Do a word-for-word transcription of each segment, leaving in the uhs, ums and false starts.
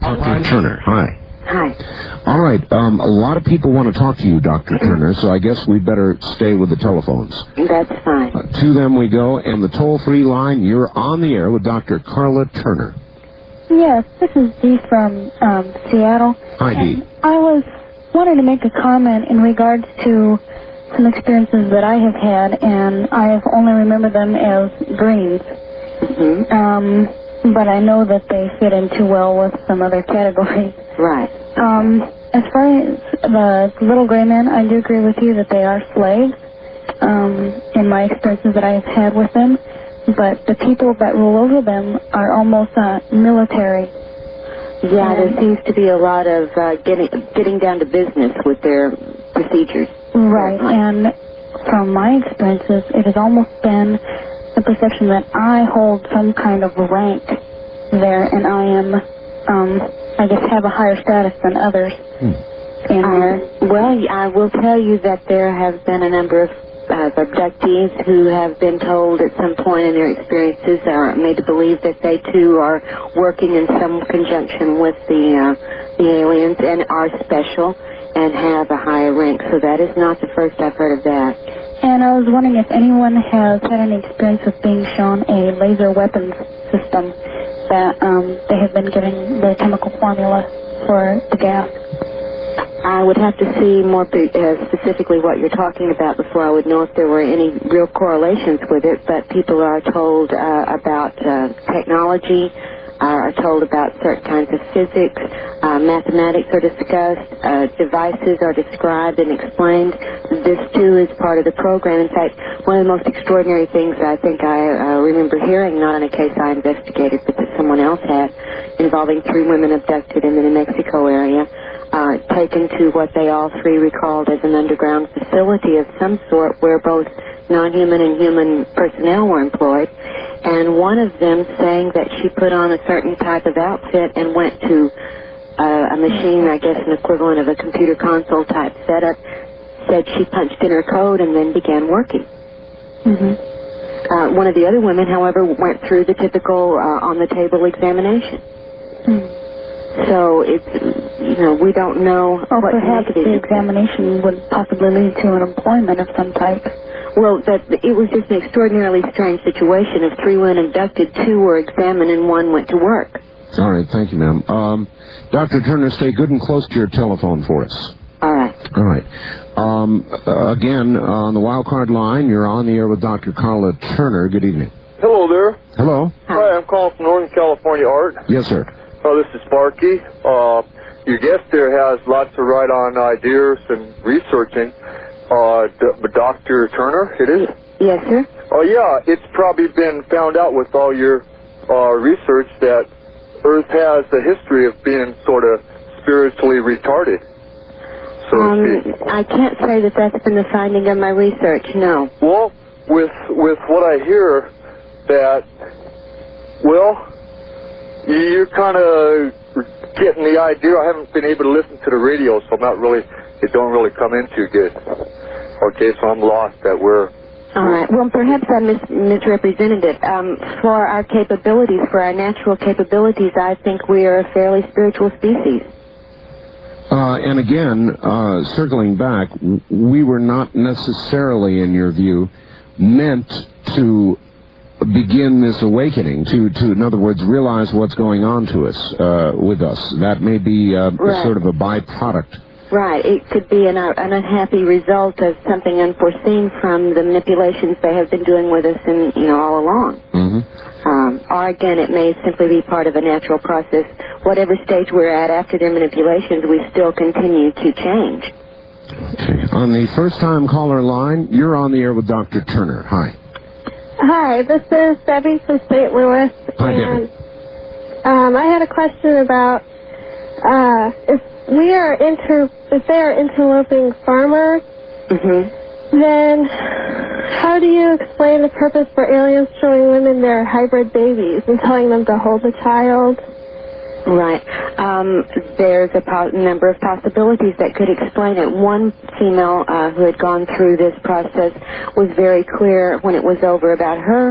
Doctor Turner, hi. Hi. All right, um, a lot of people want to talk to you, Doctor Turner, so I guess we better stay with the telephones. That's fine. Uh, to them we go, and the toll-free line, you're on the air with Doctor Carla Turner. Yes, this is Dee from um, Seattle. Hi, Dee. I was wanting to make a comment in regards to some experiences that I have had, and I have only remembered them as dreams. Mm-hmm. Um, but I know that they fit in too well with some other categories. Right. Um, as far as the little gray men, I do agree with you that they are slaves, um, in my experiences that I've had with them. But the people that rule over them are almost uh, military. Yeah, there seems to be a lot of uh, getting getting down to business with their procedures. Right, and from my experiences, it has almost been the perception that I hold some kind of rank there, and I am, um, I guess, have a higher status than others Hmm. in Um, there. well, I will tell you that there have been a number of uh, abductees who have been told at some point in their experiences or made to believe that they too are working in some conjunction with the uh, the aliens and are special and have a higher rank. So that is not the first I've heard of that. And I was wondering if anyone has had any experience with being shown a laser weapons system that um, they have been giving the chemical formula for the gas. I would have to see more uh, specifically what you're talking about before I would know if there were any real correlations with it, but people are told uh, about uh, technology, uh, are told about certain kinds of physics, uh, mathematics are discussed, uh, devices are described and explained. This too is part of the program. In fact, one of the most extraordinary things I think I uh, remember hearing, not on a case I investigated, but that someone else had, involving three women abducted in the New Mexico area, uh, taken to what they all three recalled as an underground facility of some sort where both non-human and human personnel were employed. And one of them saying that she put on a certain type of outfit and went to uh, a machine, I guess an equivalent of a computer console type setup, said she punched in her code and then began working. Mm-hmm. Uh, one of the other women, however, went through the typical uh, on-the-table examination. Mm. So it's, you know, we don't know Or what perhaps the examination would possibly lead to an employment of some type. Well, that it was just an extraordinarily strange situation. Of three women abducted, two were examined and one went to work. All right, thank you, ma'am. Um, Doctor Turner, stay good and close to your telephone for us. All right. All right. Um, uh, again, on the wild card line, you're on the air with Doctor Carla Turner. Good evening. Hello there. Hello. Hi, I'm calling from Northern California, Art. Yes, sir. Oh, this is Sparky. Uh, your guest there has lots of right-on ideas and researching. Uh, d- Doctor Turner, it is? Yes, sir. Oh, yeah, it's probably been found out with all your uh, research that Earth has a history of being sort of spiritually retarded. So Um, to speak. I can't say that that's been the finding of my research, no. Well, with with what I hear, that, well, you're kind of getting the idea. I haven't been able to listen to the radio, so I'm not really, it don't really come in too good. Okay, so I'm lost that we're... All right. Well, perhaps I mis- misrepresented it. Um, for our capabilities, for our natural capabilities, I think we are a fairly spiritual species. Uh, and again, uh, circling back, w- we were not necessarily, in your view, meant to begin this awakening, to, to in other words, realize what's going on to us, uh, with us. That may be uh, Right. sort of a byproduct. Right. It could be an, an unhappy result of something unforeseen from the manipulations they have been doing with us, in, you know, all along. Mm-hmm. Um, or again, it may simply be part of a natural process. Whatever stage we're at after their manipulations, we still continue to change. Okay. On the first-time caller line, you're on the air with Doctor Turner. Hi. Hi, this is Debbie from Saint Louis. Hi, and, Um, I had a question about uh, if we are inter, if they are interloping farmers, Mm-hmm. then how do you explain the purpose for aliens showing women their hybrid babies and telling them to hold the child? Right. Um, there's a po- number of possibilities that could explain it. One female uh, who had gone through this process was very clear when it was over about her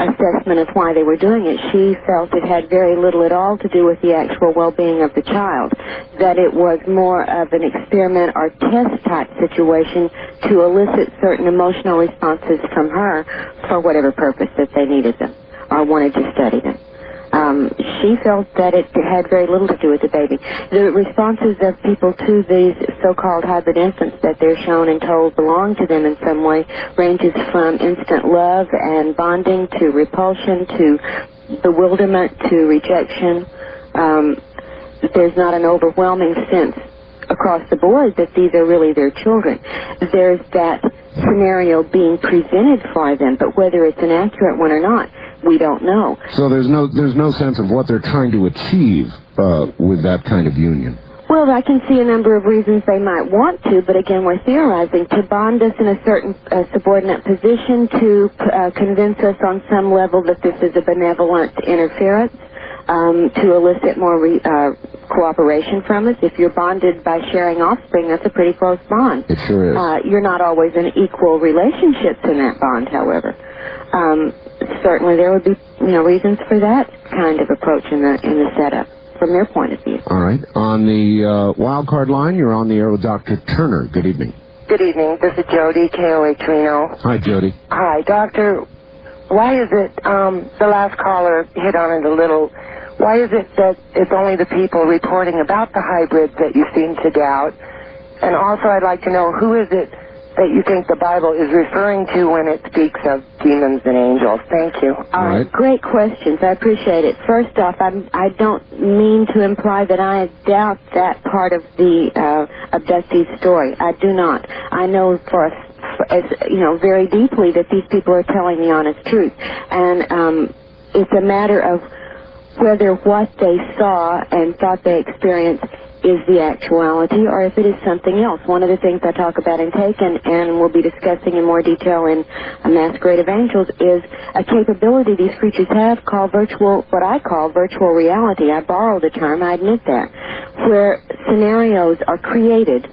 assessment of why they were doing it. She felt it had very little at all to do with the actual well-being of the child, that it was more of an experiment or test-type situation to elicit certain emotional responses from her for whatever purpose that they needed them or wanted to study them. Um, she felt that it had very little to do with the baby. The responses of people to these so-called hybrid infants that they're shown and told belong to them in some way ranges from instant love and bonding to repulsion to bewilderment to rejection. Um, there's not an overwhelming sense across the board that these are really their children. There's that scenario being presented for them, but whether it's an accurate one or not, we don't know. So there's no there's no sense of what they're trying to achieve uh, with that kind of union. Well, I can see a number of reasons they might want to, but again, we're theorizing, to bond us in a certain uh, subordinate position, to uh, convince us on some level that this is a benevolent interference, um, to elicit more re, uh, cooperation from us. If you're bonded by sharing offspring, that's a pretty close bond. It sure is. Uh, you're not always in equal relationships in that bond, however. Um, certainly there would be, you know, reasons for that kind of approach in the in the setup from their point of view. All right. On the uh, wild card line, you're on the air with Doctor Turner. Good evening. Good evening. This is Jody, K O H Reno. Hi, Jody. Hi, Doctor. Why is it, um, the last caller hit on it a little, why is it that it's only the people reporting about the hybrids that you seem to doubt? And also I'd like to know, who is it that you think the Bible is referring to when it speaks of demons and angels? Thank you. All right. Great questions. I appreciate it. First off, I'm, I don't mean to imply that I doubt that part of the uh, abductee story. I do not. I know for, for as you know, very deeply that these people are telling the honest truth, and um, it's a matter of whether what they saw and thought they experienced is the actuality, or if it is something else. One of the things I talk about in Taken, and we'll be discussing in more detail in A Masquerade of Angels, is a capability these creatures have called virtual, what I call virtual reality. I borrow the term, I admit that, where scenarios are created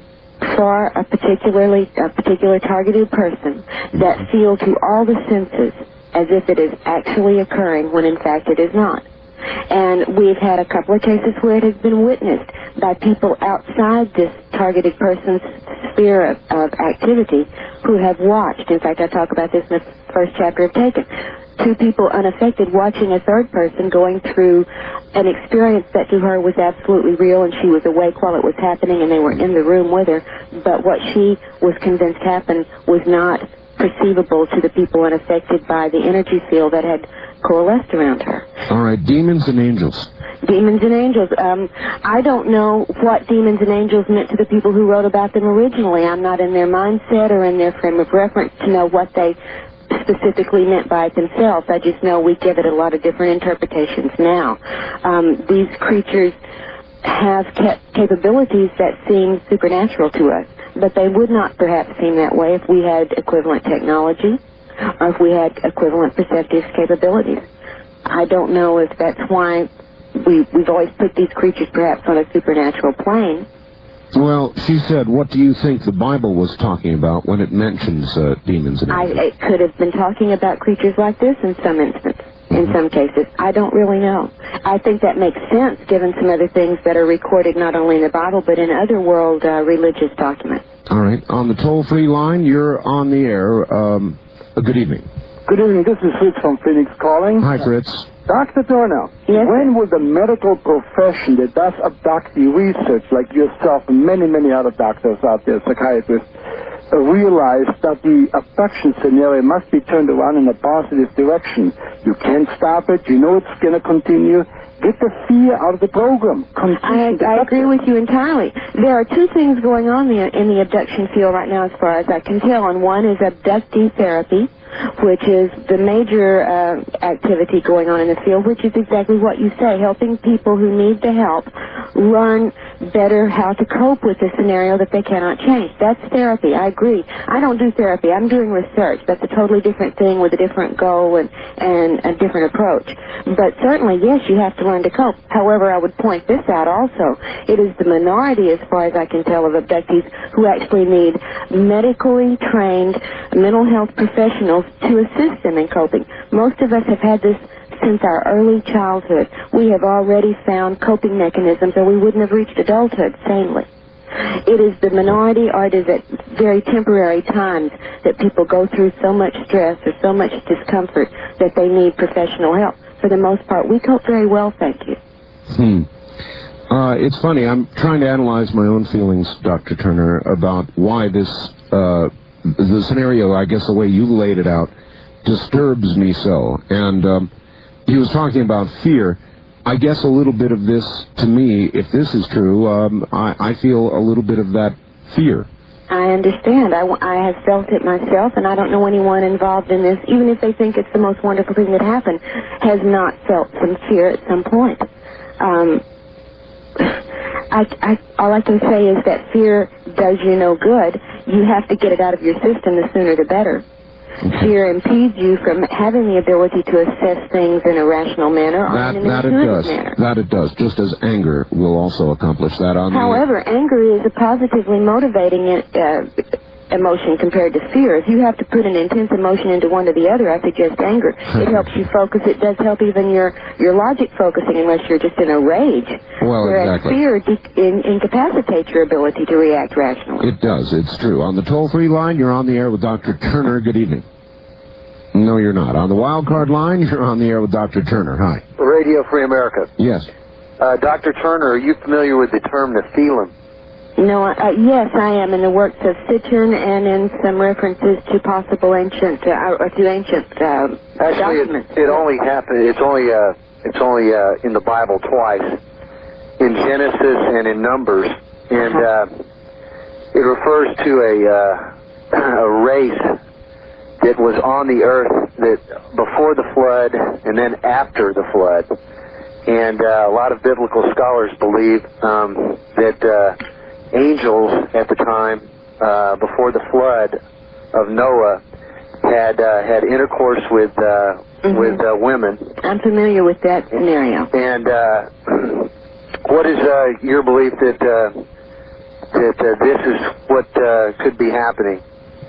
for a particularly a particular targeted person that feel to all the senses as if it is actually occurring when in fact it is not. And we've had a couple of cases where it has been witnessed by people outside this targeted person's sphere of, of activity who have watched. In fact, I talk about this in the first chapter of Taken. Two people unaffected watching a third person going through an experience that to her was absolutely real, and she was awake while it was happening, and they were in the room with her. But what she was convinced happened was not perceivable to the people unaffected by the energy field that had coalesced around her. All right, demons and angels. Demons and angels. Um, I don't know what demons and angels meant to the people who wrote about them originally. I'm not in their mindset or in their frame of reference to know what they specifically meant by it themselves. I just know we give it a lot of different interpretations now. Um, these creatures have kept capabilities that seem supernatural to us, but they would not perhaps seem that way if we had equivalent technology or if we had equivalent perceptive capabilities. I don't know if that's why we, we've always put these creatures perhaps on a supernatural plane. Well, she said, what do you think the Bible was talking about when it mentions uh, demons and I, angels? it could have been talking about creatures like this in some instance, in some cases. I don't really know. I think that makes sense given some other things that are recorded not only in the Bible but in other world uh, religious documents. All right. On the toll-free line, you're on the air. Um, uh, good evening. Good evening. This is Fritz from Phoenix calling. Hi, Fritz. Doctor Turner, yes? When will the medical profession that does abductee research, like yourself and many, many other doctors out there, psychiatrists, uh, realize that the abduction scenario must be turned around in a positive direction? You can't stop it. You know it's going to continue. Get the fear out of the program. I, I agree with you entirely. There are two things going on there in the abduction field right now as far as I can tell, and one is abductee therapy, which is the major uh, activity going on in the field, which is exactly what you say, helping people who need the help learn better how to cope with the scenario that they cannot change. That's therapy. I agree. I don't do therapy. I'm doing research. That's a totally different thing with a different goal and, and a different approach. But certainly, yes, you have to learn to cope. However, I would point this out also. It is the minority, as far as I can tell, of abductees who actually need medically trained mental health professionals to assist them in coping. Most of us have had this since our early childhood. We have already found coping mechanisms, or we wouldn't have reached adulthood sanely. It is the minority, or it is at very temporary times that people go through so much stress or so much discomfort that they need professional help. For the most part, we cope very well, thank you. Hmm. Uh, it's funny, I'm trying to analyze my own feelings, Doctor Turner, about why this, uh, the scenario, I guess the way you laid it out, disturbs me so. And, um, he was talking about fear. I guess a little bit of this, to me, if this is true, um, I, I feel a little bit of that fear. I understand. I, I have felt it myself, and I don't know anyone involved in this, even if they think it's the most wonderful thing that happened, has not felt some fear at some point. Um, I, I, all I can say is that fear does you no good. You have to get it out of your system, the sooner the better. Fear impedes you from having the ability to assess things in a rational manner or that, in an that it intuitive does. manner. That it does, just as anger will also accomplish that. On However, the... anger is a positively motivating uh, emotion compared to fear. If you have to put an intense emotion into one or the other, I suggest anger. It helps you focus. It does help even your, your logic focusing unless you're just in a rage. Well, Whereas exactly. fear de- in, incapacitates your ability to react rationally. It does. It's true. On the toll-free line, you're on the air with Doctor Turner. Good evening. No, you're not. On the wild card line, you're on the air with Doctor Turner. Hi. Radio Free America. Yes. Uh, Doctor Turner, are you familiar with the term Nephilim? No, uh, yes, I am in the works of Sitchin and in some references to possible ancient, uh, or to ancient uh, Actually, documents. it, it only happened. It's only uh, it's only uh, in the Bible twice, in Genesis and in Numbers, and uh, it refers to a uh, a race that was on the earth that before the flood and then after the flood, and uh, a lot of biblical scholars believe um, that. Uh, Angels at the time, uh, before the flood of Noah, had uh, had intercourse with uh, mm-hmm. with uh, women. I'm familiar with that scenario. And uh, what is uh, your belief that uh, that uh, this is what uh, could be happening?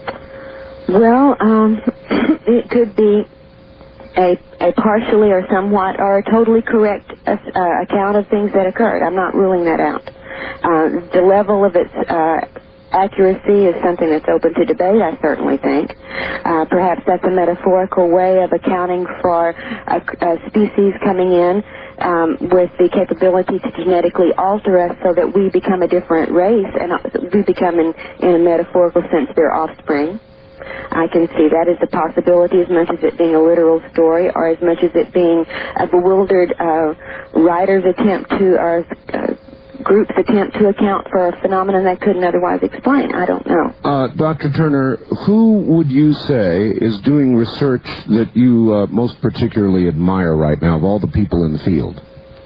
Well, um, it could be a a partially or somewhat or a totally correct uh, account of things that occurred. I'm not ruling that out. Uh, the level of its uh, accuracy is something that's open to debate, I certainly think. Uh, perhaps that's a metaphorical way of accounting for a, a species coming in um, with the capability to genetically alter us so that we become a different race, and we become, in, in a metaphorical sense, their offspring. I can see that as a possibility, as much as it being a literal story, or as much as it being a bewildered uh, writer's attempt to, or uh, group's attempt to account for a phenomenon that couldn't otherwise explain. I don't know. Uh, Doctor Turner, who would you say is doing research that you uh, most particularly admire right now of all the people in the field?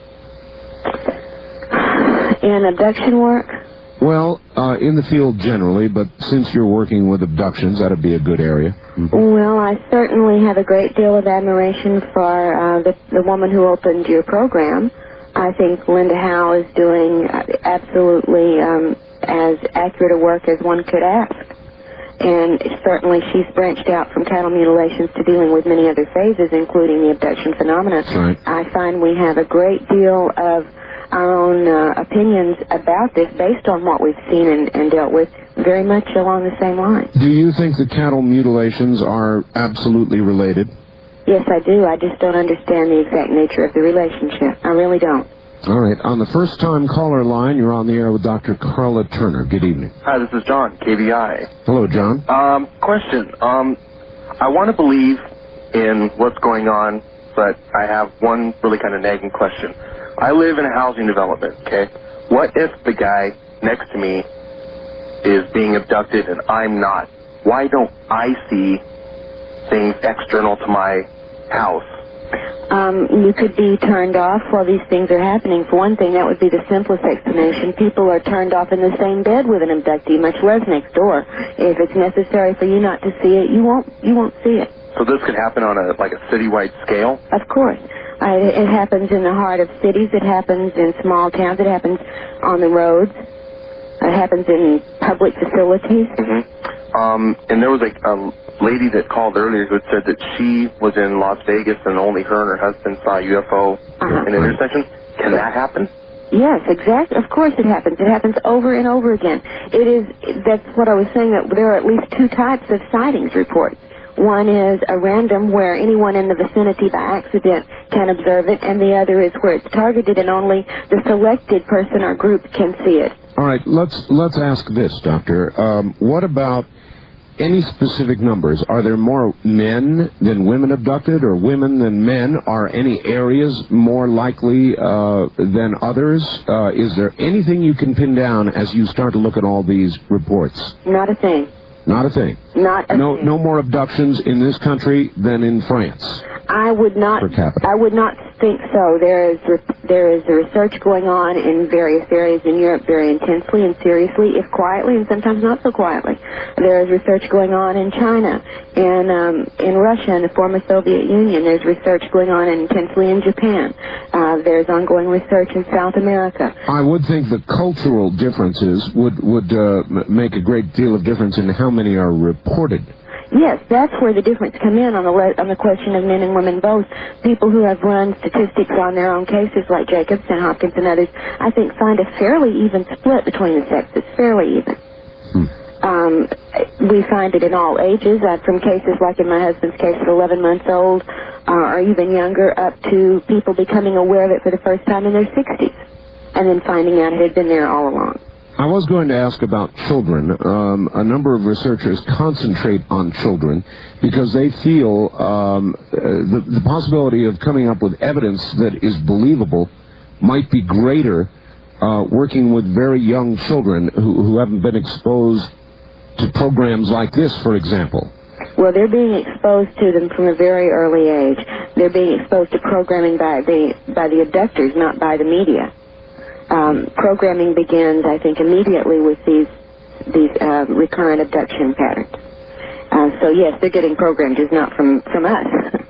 In abduction work? Well, uh, in the field generally, but since you're working with abductions, that'd be a good area. Mm-hmm. Well, I certainly have a great deal of admiration for uh, the, the woman who opened your program. I think Linda Howe is doing absolutely um, as accurate a work as one could ask. And certainly she's branched out from cattle mutilations to dealing with many other phases, including the abduction phenomena. Right. I find we have a great deal of our own uh, opinions about this based on what we've seen and, and dealt with, very much along the same line. Do you think the cattle mutilations are absolutely related? Yes, I do. I just don't understand the exact nature of the relationship. I really don't. All right. On the first-time caller line, you're on the air with Doctor Carla Turner. Good evening. Hi, this is John, K B I. Hello, John. Um, question. Um, I want to believe in what's going on, but I have one really kind of nagging question. I live in a housing development, okay? What if the guy next to me is being abducted and I'm not? Why don't I see things external to my house? Um, you could be turned off while these things are happening. For one thing, that would be the simplest explanation. People are turned off in the same bed with an abductee, much less next door. If it's necessary for you not to see it, you won't. You won't see it. So this could happen on a like a citywide scale? Of course. Uh, it, it happens in the heart of cities. It happens in small towns. It happens on the roads. It happens in public facilities. Mm-hmm. Um, and there was a, a lady that called earlier who had said that she was in Las Vegas and only her and her husband saw a U F O uh-huh. in an intersection. Can that happen? Yes, exactly. Of course it happens. It happens over and over again. It is, that's what I was saying, that there are at least two types of sightings reports. One is a random, where anyone in the vicinity by accident can observe it, and the other is where it's targeted and only the selected person or group can see it. All right, let's let's ask this, Doctor. Um, what about any specific numbers? Are there more men than women abducted, or women than men? Are any areas more likely uh, than others? Uh, is there anything you can pin down as you start to look at all these reports? Not a thing. Not a thing. Not a no, thing. No more abductions in this country than in France. I would not. Per capita. I would not think so. There is re- there is a research going on in various areas in Europe very intensely and seriously, if quietly, and sometimes not so quietly. There is research going on in China, and um, in Russia, and the former Soviet Union. There's research going on intensely in Japan. Uh, there's ongoing research in South America. I would think the cultural differences would would uh, m- make a great deal of difference in how many are reported. Yes, that's where the difference come in on the le- on the question of men and women both. People who have run statistics on their own cases, like Jacobs and Hopkins and others, I think find a fairly even split between the sexes, fairly even. Hmm. Um, we find it in all ages, uh, from cases like in my husband's case at eleven months old, uh, or even younger, up to people becoming aware of it for the first time in their sixties, and then finding out it had been there all along. I was going to ask about children. Um, a number of researchers concentrate on children because they feel um, uh, the, the possibility of coming up with evidence that is believable might be greater uh, working with very young children who, who haven't been exposed to programs like this, for example. Well, they're being exposed to them from a very early age. They're being exposed to programming by the by the abductors, not by the media. Um, programming begins, I think, immediately with these these uh, recurrent abduction patterns. Uh, so yes, they're getting programmed, just not from from us.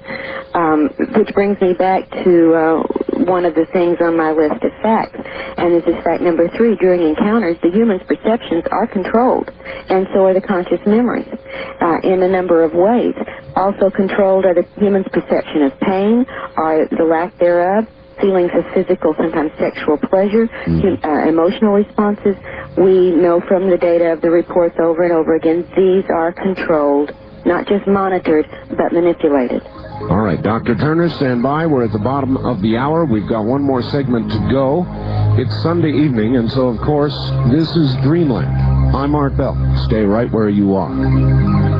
um, which brings me back to uh, one of the things on my list of facts, and this is fact number three. During encounters, the human's perceptions are controlled, and so are the conscious memories, uh, in a number of ways. Also controlled are the human's perception of pain, or the lack thereof, feelings of physical, sometimes sexual pleasure, mm. uh, emotional responses. We know from the data of the reports over and over again, these are controlled, not just monitored, but manipulated. All right, Doctor Turner, stand by. We're at the bottom of the hour. We've got one more segment to go. It's Sunday evening, and so, of course, this is Dreamland. I'm Art Bell. Stay right where you are.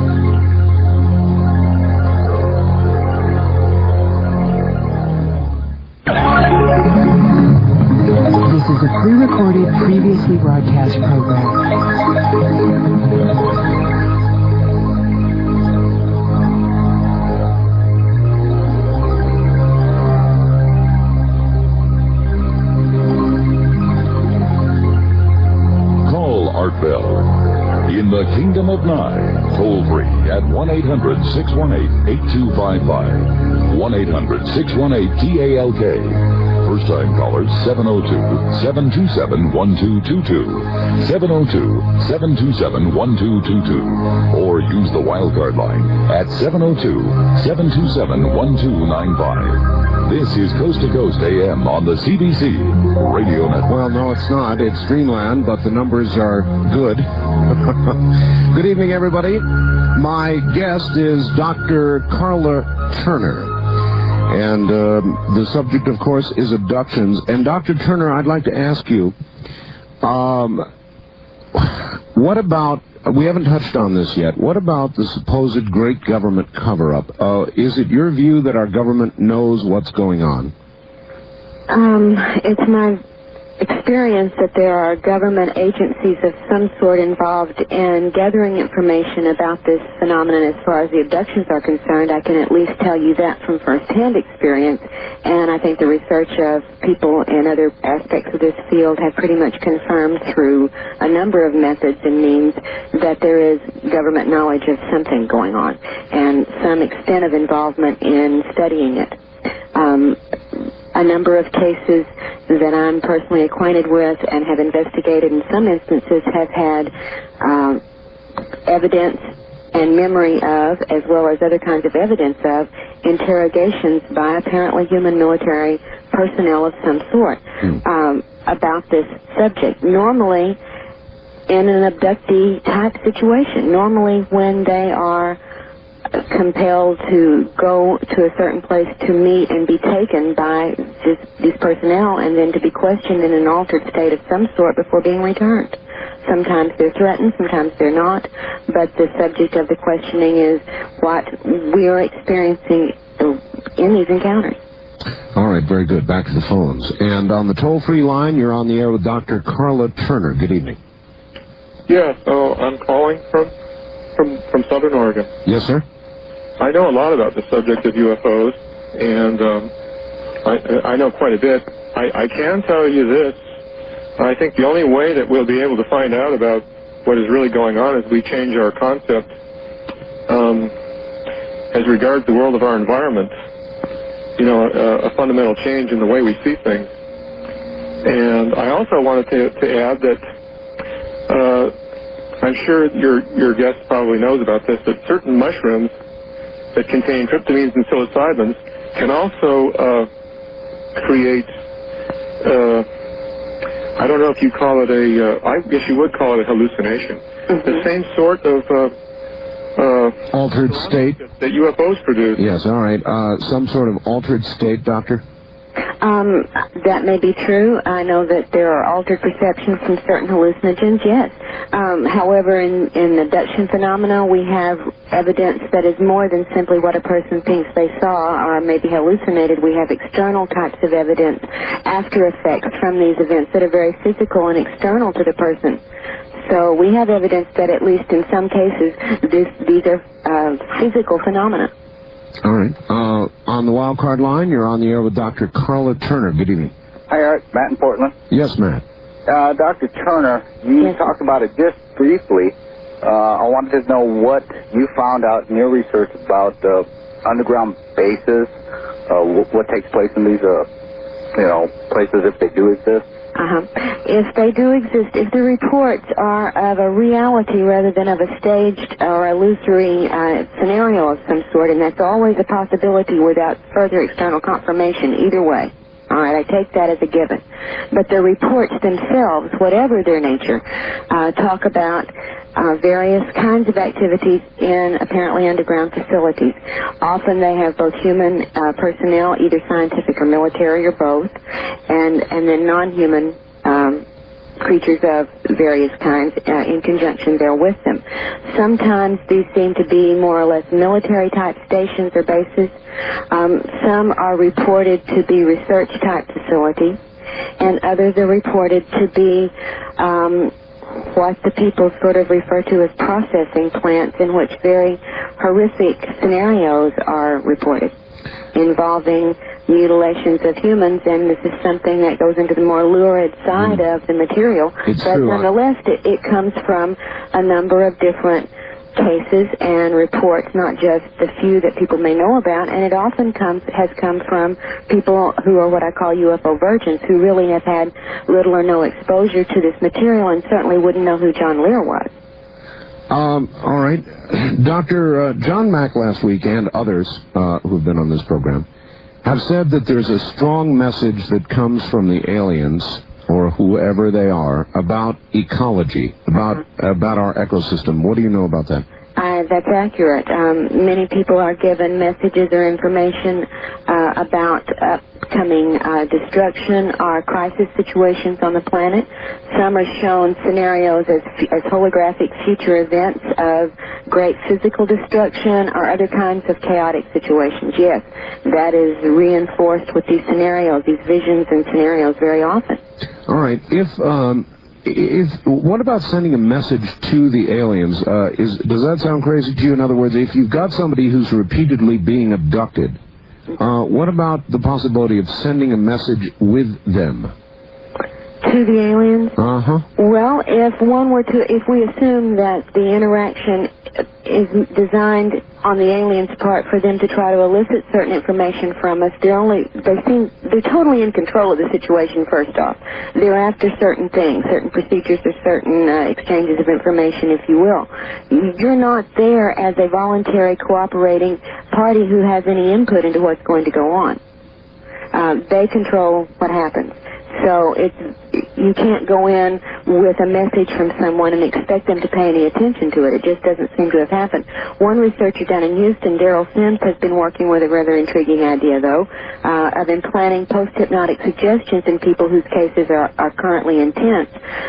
This is a pre-recorded, previously broadcast program. Call Art Bell. In the Kingdom of Nye, toll free at one eight hundred, six one eight, eight two five five. one eight hundred, six one eight, T A L K. First-time callers, seven oh two, seven two seven, one two two two. seven oh two, seven two seven, one two two two. Or use the wildcard line at seven oh two, seven two seven, one two nine five. This is Coast to Coast A M on the C B C Radio Network. Well, no, it's not. It's Dreamland, but the numbers are good. Good evening, everybody. My guest is Doctor Carla Turner. And um, the subject, of course, is abductions. And Doctor Turner, I'd like to ask you, um, what about, we haven't touched on this yet, what about the supposed great government cover-up? Uh, is it your view that our government knows what's going on? Um, it's my experience that there are government agencies of some sort involved in gathering information about this phenomenon as far as the abductions are concerned. I can at least tell you that from firsthand experience, and I think the research of people in other aspects of this field have pretty much confirmed through a number of methods and means that there is government knowledge of something going on and some extent of involvement in studying it. Um, a number of cases that I'm personally acquainted with and have investigated in some instances have had um, evidence and memory of, as well as other kinds of evidence of, interrogations by apparently human military personnel of some sort um, about this subject. Normally, in an abductee type situation, normally when they are compelled to go to a certain place to meet and be taken by this, these personnel and then to be questioned in an altered state of some sort before being returned. Sometimes they're threatened, sometimes they're not, but the subject of the questioning is what we are experiencing in these encounters. All right, very good. Back to the phones. And on the toll-free line, you're on the air with Doctor Carla Turner. Good evening. Yeah, so I'm calling from, from, from Southern Oregon. Yes, sir? I know a lot about the subject of U F Os, and um, I, I know quite a bit. I, I can tell you this. I think the only way that we'll be able to find out about what is really going on is we change our concept um, as regards the world of our environment. You know, a, a fundamental change in the way we see things. And I also wanted to, to add that uh, I'm sure your, your guest probably knows about this, that certain mushrooms that contain tryptamines and psilocybins can also uh, create, uh, I don't know if you call it a, uh, I guess you would call it a hallucination. Mm-hmm. The same sort of uh, uh, altered state that U F Os produce. Yes, all right. Uh, some sort of altered state, Doctor? Um, that may be true. I know that there are altered perceptions from certain hallucinogens, yes. Um, however, in, in abduction phenomena, we have evidence that is more than simply what a person thinks they saw or maybe hallucinated. We have external types of evidence, after effects from these events that are very physical and external to the person. So we have evidence that at least in some cases, this, these are uh, physical phenomena. All right. Uh, on the wild card line, you're on the air with Doctor Carla Turner. Good evening. Hi, Art. Matt in Portland. Yes, Matt. Uh, Doctor Turner, you yes. talked about it just briefly. Uh, I wanted to know what you found out in your research about uh, underground bases, uh, what takes place in these, uh, you know, places if they do exist. Uh-huh. If they do exist, if the reports are of a reality rather than of a staged or illusory uh, scenario of some sort, and that's always a possibility without further external confirmation either way. All right, I take that as a given. But the reports themselves, whatever their nature, uh, talk about uh, various kinds of activities in apparently underground facilities. Often they have both human uh, personnel, either scientific or military or both, and, and then non-human um, creatures of various kinds uh, in conjunction there with them. Sometimes these seem to be more or less military-type stations or bases. Um, some are reported to be research-type facilities, and others are reported to be um, what the people sort of refer to as processing plants, in which very horrific scenarios are reported involving mutilations of humans, and this is something that goes into the more lurid side mm. of the material. It's but true. nonetheless, it, it comes from a number of different cases and reports, not just the few that people may know about, and it often comes has come from people who are what I call U F O virgins, who really have had little or no exposure to this material and certainly wouldn't know who John Lear was. Um, all right. Doctor Uh, John Mack last week and others uh, who've been on this program have said that there's a strong message that comes from the aliens, or whoever they are, about ecology, about mm-hmm. about our ecosystem. What do you know about that? Uh, that's accurate. Um, many people are given messages or information uh, about upcoming uh, destruction or crisis situations on the planet. Some are shown scenarios as, as holographic future events of great physical destruction or other kinds of chaotic situations. Yes, that is reinforced with these scenarios, these visions and scenarios very often. All right. If um, if what about sending a message to the aliens? Uh, is does that sound crazy to you? In other words, if you've got somebody who's repeatedly being abducted, uh, what about the possibility of sending a message with them? To the aliens? Uh-huh. Well, if one were to, if we assume that the interaction is designed on the aliens' part for them to try to elicit certain information from us, they're only, they seem, they're totally in control of the situation, first off. They're after certain things, certain procedures or certain uh, exchanges of information, if you will. You're not there as a voluntary cooperating party who has any input into what's going to go on. Uh, they control what happens. So it's, you can't go in with a message from someone and expect them to pay any attention to it. It just doesn't seem to have happened. One researcher down in Houston, Daryl Sims, has been working with a rather intriguing idea, though, uh, of implanting post-hypnotic suggestions in people whose cases are, are currently intense,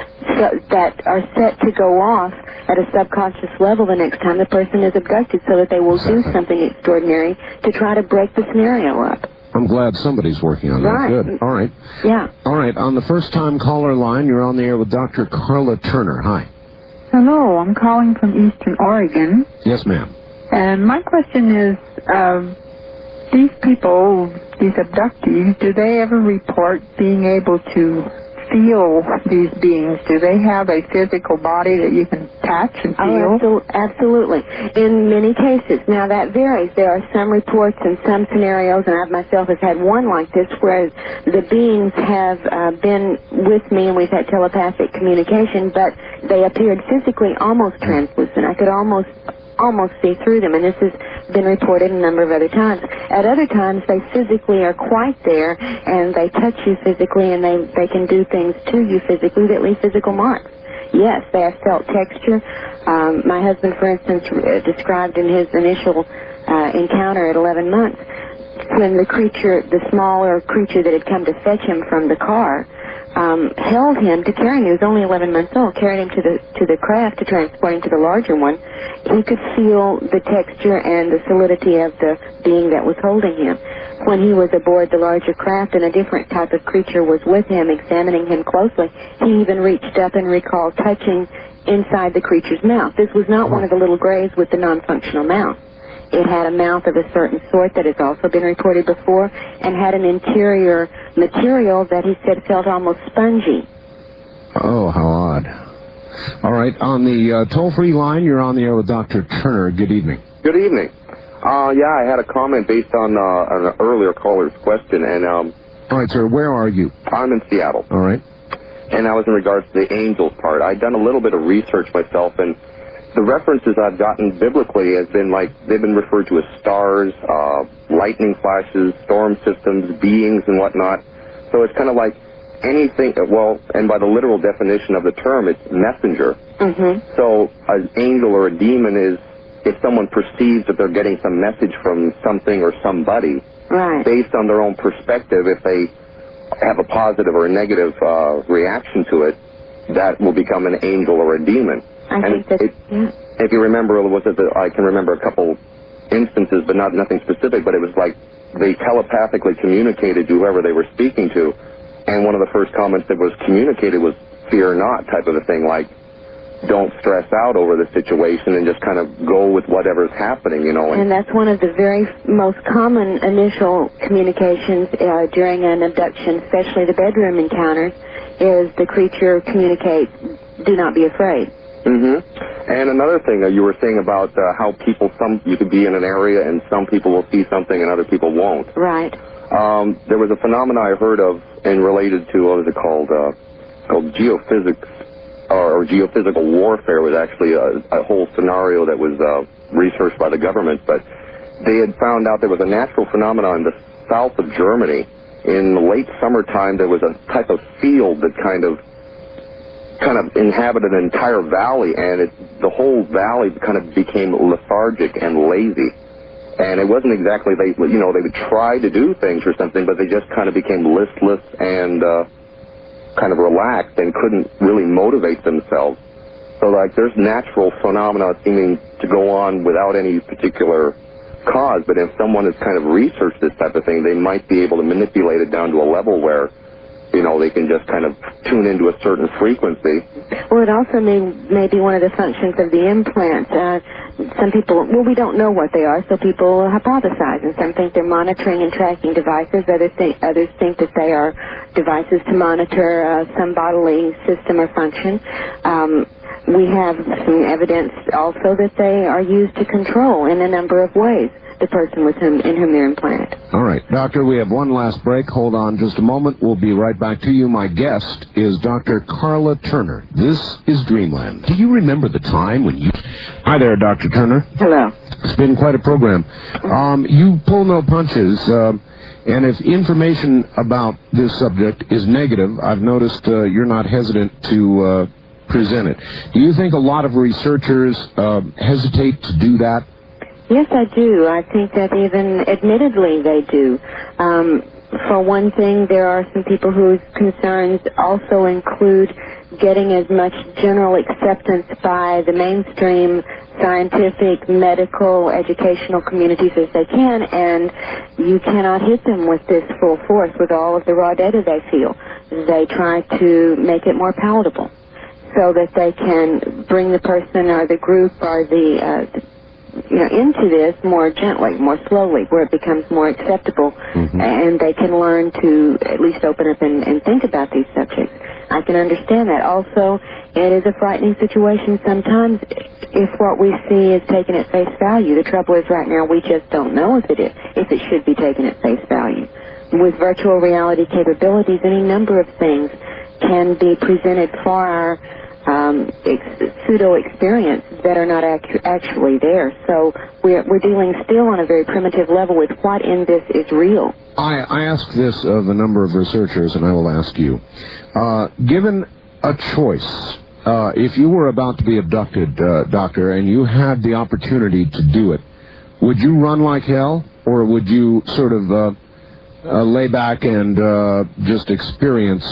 so that are set to go off at a subconscious level the next time the person is abducted, so that they will do something extraordinary to try to break the scenario up. I'm glad somebody's working on that. Right. Good. All right. Yeah. All right. On the first-time caller line, you're on the air with Doctor Carla Turner. Hi. Hello. I'm calling from Eastern Oregon. Yes, ma'am. And my question is, uh, these people, these abductees, do they ever report being able to feel these beings? Do they have a physical body that you can touch and feel? Oh, absolutely. In many cases. Now, that varies. There are some reports and some scenarios, and I myself have had one like this, where the beings have uh, been with me and we've had telepathic communication, but they appeared physically almost translucent. I could almost almost see through them, and this has been reported a number of other times. At other times, they physically are quite there, and they touch you physically, and they, they can do things to you physically that leave physical marks. Yes, they have felt texture. Um, my husband, for instance, uh, described in his initial uh, encounter at eleven months, when the creature, the smaller creature that had come to fetch him from the car, Um, held him to carry him. He was only eleven months old. Carried him to the to the craft to transport him to the larger one. He could feel the texture and the solidity of the being that was holding him. When he was aboard the larger craft and a different type of creature was with him, examining him closely, he even reached up and recalled touching inside the creature's mouth. This was not one of the little grays with the non-functional mouth. It had a mouth of a certain sort that has also been reported before, and had an interior material that he said felt almost spongy. Oh, how odd. All right, on the uh, toll-free line, you're on the air with Doctor Turner. Good evening. Good evening. Uh, yeah, I had a comment based on uh, an earlier caller's question, and um. All right, sir. Where are you? I'm in Seattle. All right. And that was in regards to the angels part. I'd done a little bit of research myself, and the references I've gotten biblically has been like, they've been referred to as stars, uh, lightning flashes, storm systems, beings and whatnot. So it's kind of like anything, well, and by the literal definition of the term, it's messenger. Mm-hmm. So an angel or a demon is if someone perceives that they're getting some message from something or somebody, right, based on their own perspective, if they have a positive or a negative uh, reaction to it, that will become an angel or a demon. I and think that, it, yeah. If you remember, was it the, I can remember a couple instances, but not nothing specific, but it was like they telepathically communicated to whoever they were speaking to, and one of the first comments that was communicated was fear not type of a thing, like don't stress out over the situation and just kind of go with whatever's happening, you know. And, and that's one of the very most common initial communications uh, during an abduction, especially the bedroom encounters, is the creature communicates, do not be afraid. Mm-hmm. And another thing uh, you were saying about uh, how people, some you could be in an area and some people will see something and other people won't. Right. Um, there was a phenomenon I heard of and related to, what was it called, uh, called geophysics, or, or geophysical warfare was actually a, a whole scenario that was uh, researched by the government, but they had found out there was a natural phenomenon in the south of Germany. In the late summertime, there was a type of field that kind of kind of inhabited an entire valley, and it, the whole valley kind of became lethargic and lazy. And it wasn't exactly, they, you know, they would try to do things or something, but they just kind of became listless and uh, kind of relaxed and couldn't really motivate themselves. So, like, there's natural phenomena seeming to go on without any particular cause, but if someone has kind of researched this type of thing, they might be able to manipulate it down to a level where you know, they can just kind of tune into a certain frequency. Well, it also may, may be one of the functions of the implant. Uh, some people, well, we don't know what they are, so people hypothesize, and some think they're monitoring and tracking devices. Others think, others think that they are devices to monitor uh, some bodily system or function. Um, we have some evidence also that they are used to control in a number of ways the person with whom, in whom they're implanted. All right, Doctor, we have one last break. Hold on just a moment. We'll be right back to you. My guest is Doctor Carla Turner. This is Dreamland. Do you remember the time when you... Hi there, Doctor Turner. Hello. It's been quite a program. Um, you pull no punches, uh, and if information about this subject is negative, I've noticed uh, you're not hesitant to uh, present it. Do you think a lot of researchers uh, hesitate to do that? Yes, I do. I think that even admittedly they do. Um, for one thing, there are some people whose concerns also include getting as much general acceptance by the mainstream scientific, medical, educational communities as they can, and you cannot hit them with this full force with all of the raw data they feel. They try to make it more palatable so that they can bring the person or the group or the uh, you know, into this more gently, more slowly, where it becomes more acceptable, mm-hmm. and they can learn to at least open up and, and think about these subjects. I can understand that. Also, it is a frightening situation sometimes if what we see is taken at face value. The trouble is right now we just don't know if it is, if it should be taken at face value. With virtual reality capabilities, any number of things can be presented for our Um, ex- pseudo-experience that are not actu- actually there. So we're, we're dealing still on a very primitive level with what in this is real. I, I ask this of a number of researchers, and I will ask you. Uh, given a choice, uh, if you were about to be abducted, uh, Doctor, and you had the opportunity to do it, would you run like hell, or would you sort of uh, uh, lay back and uh, just experience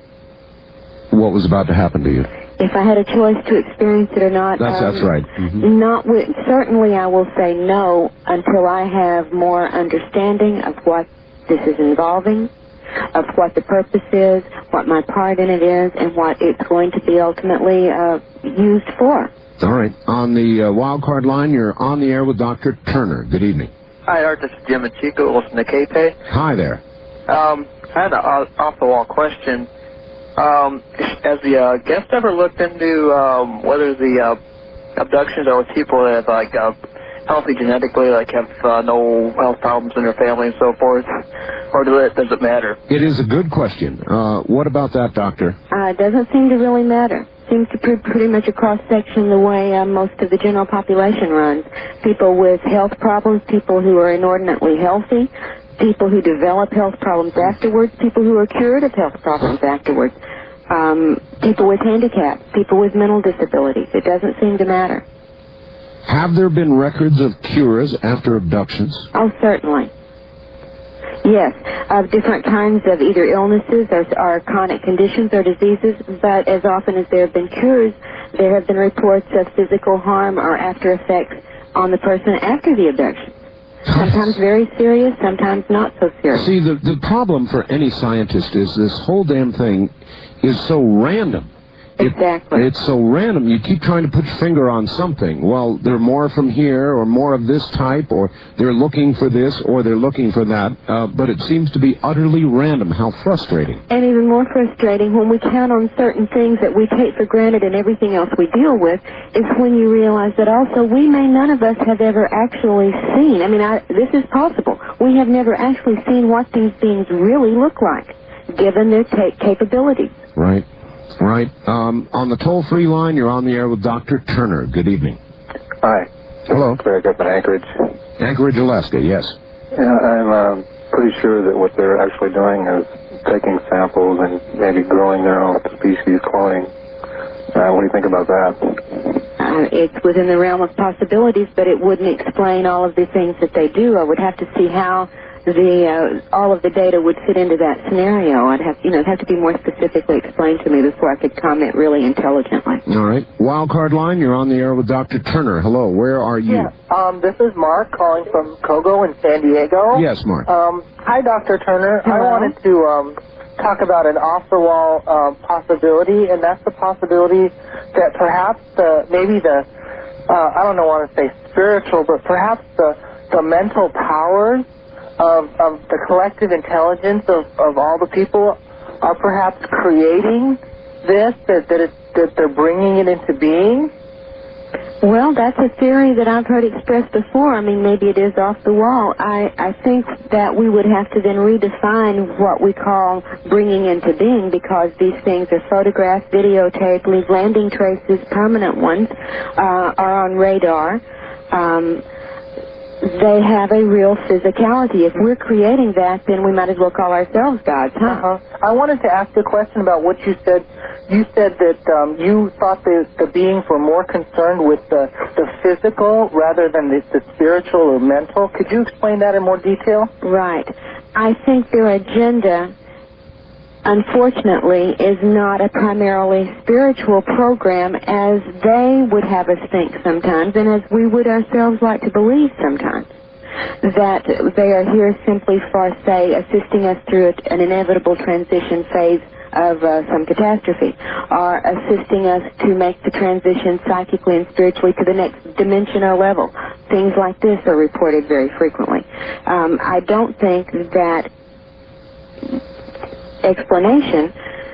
what was about to happen to you? If I had a choice to experience it or not, that's, um, that's right. Mm-hmm. Not with, certainly I will say no until I have more understanding of what this is involving, of what the purpose is, what my part in it is, and what it's going to be ultimately uh, used for. All right. On the uh, wild card line, you're on the air with Doctor Turner. Good evening. Hi, Art. This is Jim and Chico. Listen to K-Pay. Hi there. Um, I had an off-the-wall question. Um, has the uh, guest ever looked into um, whether the uh, abductions are with people that have, like, uh, healthy genetically, like have uh, no health problems in their family and so forth, or does it, does it matter? It is a good question. Uh, what about that, Doctor? Uh, it doesn't seem to really matter. Seems to be pretty much a cross-section the way uh, most of the general population runs. People with health problems, people who are inordinately healthy, people who develop health problems afterwards, people who are cured of health problems afterwards, um, people with handicaps, people with mental disabilities. It doesn't seem to matter. Have there been records of cures after abductions? Oh, certainly. Yes, of different kinds of either illnesses or, or chronic conditions or diseases, but as often as there have been cures, there have been reports of physical harm or after effects on the person after the abduction. Sometimes very serious, sometimes not so serious. See, the, the problem for any scientist is this whole damn thing is so random. Exactly. It, it's so random. You keep trying to put your finger on something. Well, they're more from here, or more of this type, or they're looking for this, or they're looking for that. Uh, but it seems to be utterly random. How frustrating. And even more frustrating when we count on certain things that we take for granted and everything else we deal with is when you realize that also we may none of us have ever actually seen. I mean, I, this is possible. We have never actually seen what these beings really look like, given their ta- capabilities. Right. Right. Um, on the toll-free line, you're on the air with Doctor Turner. Good evening. Hi. Hello. Greg up in Anchorage. Anchorage, Alaska, yes. Yeah, I'm uh, pretty sure that what they're actually doing is taking samples and maybe growing their own species cloning. Uh, what do you think about that? Uh, it's within the realm of possibilities, but it wouldn't explain all of the things that they do. I would have to see how the uh, all of the data would fit into that scenario. I'd have, you know, it'd have to be more specifically explained to me before I could comment really intelligently. All right. Wildcard line, you're on the air with Doctor Turner. Hello, where are you? Yeah, um, this is Mark calling from Kogo in San Diego. Yes, Mark. Um, hi, Doctor Turner. Hello. I wanted to um, talk about an off-the-wall um, possibility, and that's the possibility that perhaps the maybe the uh, I don't know want to say spiritual, but perhaps the the mental powers of of the collective intelligence of, of all the people are perhaps creating this, that that, it, that they're bringing it into being. Well, that's a theory that I've heard expressed before. I mean, maybe it is off the wall. I, I think that we would have to then redefine what we call bringing into being, because these things are photographed, videotaped, leave landing traces, permanent ones, uh, are on radar. Um, they have a real physicality. If we're creating that, then we might as well call ourselves gods, huh? Uh-huh. I wanted to ask you a question about what you said. You said that um, you thought the, the beings were more concerned with the, the physical rather than the, the spiritual or mental. Could you explain that in more detail? Right. I think their agenda, unfortunately, is not a primarily spiritual program as they would have us think sometimes, and as we would ourselves like to believe sometimes. That they are here simply for, say, assisting us through an inevitable transition phase of uh, some catastrophe, or assisting us to make the transition psychically and spiritually to the next dimension or level. Things like this are reported very frequently. Um, I don't think that explanation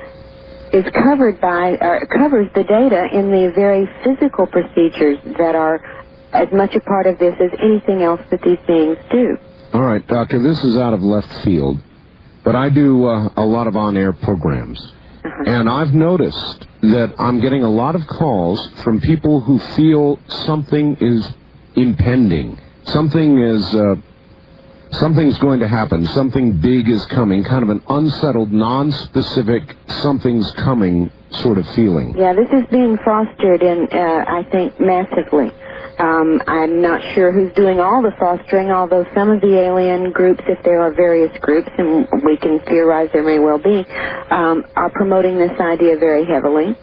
is covered by, or covers the data in the very physical procedures that are as much a part of this as anything else that these beings do. All right, Doctor, this is out of left field, but I do uh, a lot of on-air programs, uh-huh. and I've noticed that I'm getting a lot of calls from people who feel something is impending, something is, uh, something's going to happen, something big is coming, kind of an unsettled, non-specific, something's coming sort of feeling. Yeah, this is being fostered in, uh, I think, massively. Um, I'm not sure who's doing all the fostering, although some of the alien groups, if there are various groups, and we can theorize there may well be, um, are promoting this idea very heavily.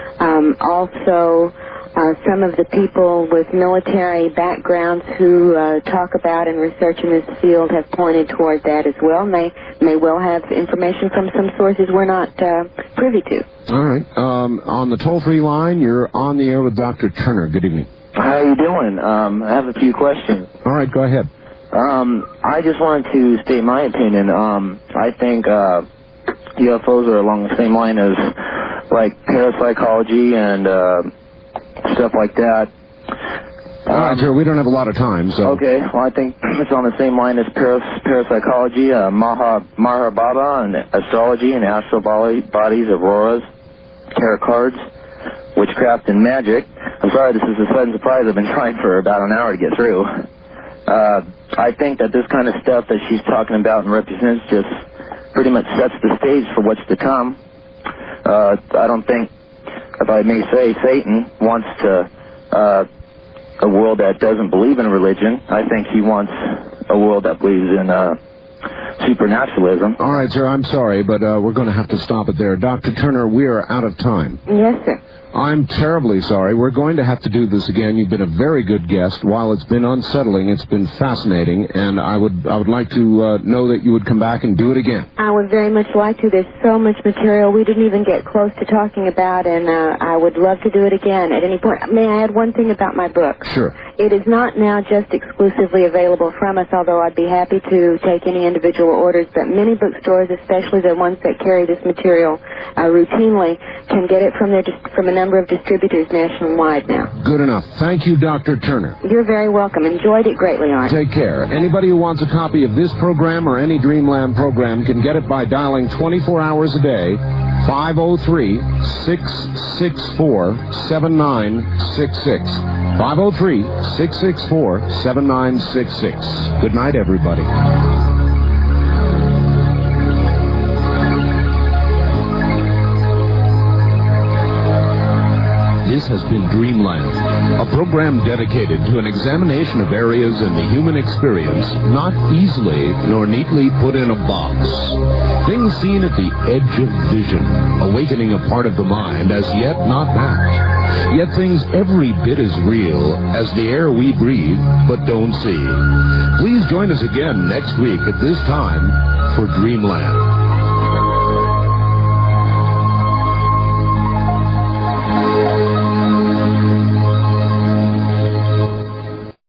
Um, also, uh, some of the people with military backgrounds who uh, talk about and research in this field have pointed toward that as well, and they may well have information from some sources we're not uh, privy to. All right. Um, on the toll-free line, you're on the air with Doctor Turner. Good evening. How you doing? Um, I have a few questions. All right, go ahead. Um, I just wanted to state my opinion. Um, I think uh, U F Os are along the same line as, like, parapsychology and uh, stuff like that. Um, All right, sir, we don't have a lot of time, so... Okay, well, I think it's on the same line as paras- parapsychology, uh, Maha, Maharbaba, and astrology and astral bodies, auroras, tarot cards, witchcraft, and magic. I'm sorry, this is a sudden surprise. I've been trying for about an hour to get through. Uh, I think that this kind of stuff that she's talking about and represents just pretty much sets the stage for what's to come. Uh, I don't think, if I may say, Satan wants to uh, a world that doesn't believe in religion. I think he wants a world that believes in uh, supernaturalism. All right, sir, I'm sorry, but uh, we're going to have to stop it there. Doctor Turner, we are out of time. Yes, sir. I'm terribly sorry. We're going to have to do this again. You've been a very good guest. While it's been unsettling, it's been fascinating, and I would I would like to uh, know that you would come back and do it again. I would very much like to. There's so much material we didn't even get close to talking about, and uh, I would love to do it again at any point. May I add one thing about my book? Sure. It is not now just exclusively available from us, although I'd be happy to take any individual orders, but many bookstores, especially the ones that carry this material uh, routinely, can get it from their from a number of distributors nationwide now. Good enough. Thank you, Doctor Turner. You're very welcome. Enjoyed it greatly, Art. Take care. Anybody who wants a copy of this program or any Dreamland program can get it by dialing twenty-four hours a day, five oh three, six six four, seven nine six six. five oh three, six six four, seven nine six six. Good night, everybody. This has been Dreamland, a program dedicated to an examination of areas in the human experience not easily nor neatly put in a box. Things seen at the edge of vision, awakening a part of the mind as yet not mapped. Yet things every bit as real as the air we breathe but don't see. Please join us again next week at this time for Dreamland.